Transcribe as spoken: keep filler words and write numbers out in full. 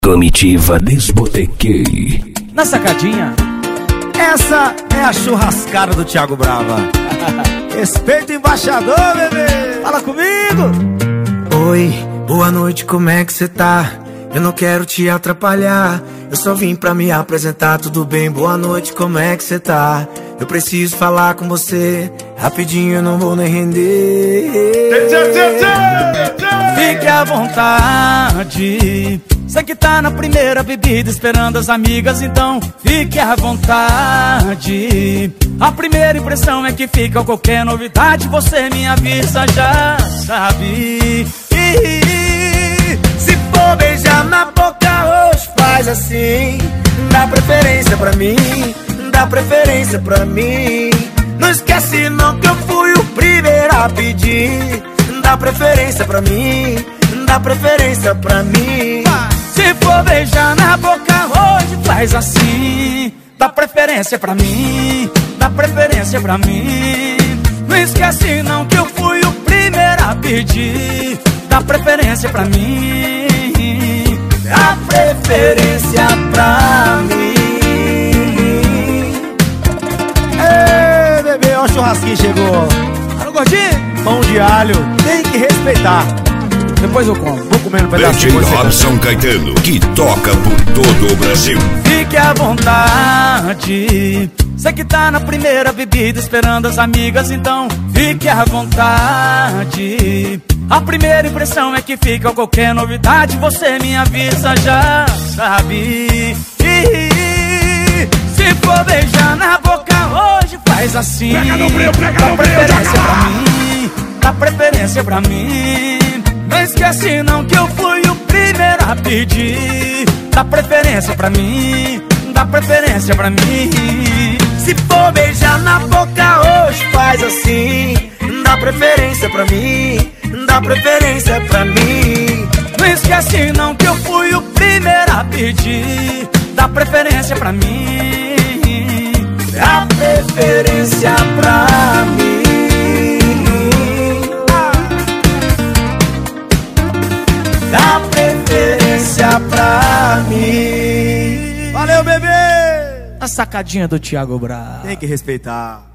Comitiva Desbotequei. Na sacadinha, essa é a churrascada do Thiago Brava. Respeita o embaixador, bebê. Fala comigo. Oi, boa noite, como é que cê tá? Eu não quero te atrapalhar, eu só vim pra me apresentar. Tudo bem, boa noite, como é que cê tá? Eu preciso falar com você, rapidinho, eu não vou nem render. Fique à vontade, sei que tá na primeira bebida esperando as amigas, então fique à vontade. A primeira impressão é que fica qualquer novidade, você me avisa, já sabe. Se for beijar na boca hoje, faz assim. Dá preferência pra mim, dá preferência pra mim. Não esquece não que eu fui o primeiro a pedir. Dá preferência pra mim, dá preferência pra mim. Se for beijar na boca hoje, faz assim. Dá preferência pra mim, dá preferência pra mim. Não esquece não que eu fui o primeiro a pedir. Dá preferência pra mim, dá preferência pra mim. Ei, bebê, ó, o churrasquinho chegou. Alô, gordinho? Pão de alho, tem que respeitar. Depois eu como, vou comer um pedacinho. D J Robson Caetano, que toca por todo o Brasil. Fique à vontade, sei que tá na primeira bebida esperando as amigas, então fique à vontade. A primeira impressão é que fica qualquer novidade, você me avisa, já sabe. Se for beijar na boca hoje, faz assim. Pega no breu, pega dá no preferência breu, pra mim, dá preferência pra mim. Não esquece não que eu fui o primeiro a pedir. Dá preferência pra mim, dá preferência pra mim. Se for beijar na boca hoje, faz assim. Dá preferência pra mim, dá preferência pra mim. Não esquece não que eu fui o primeiro a pedir. Dá preferência pra mim, dá preferência pra mim. Dá preferência pra mim. Valeu, bebê! A sacadinha do Thiago Brava. Tem que respeitar.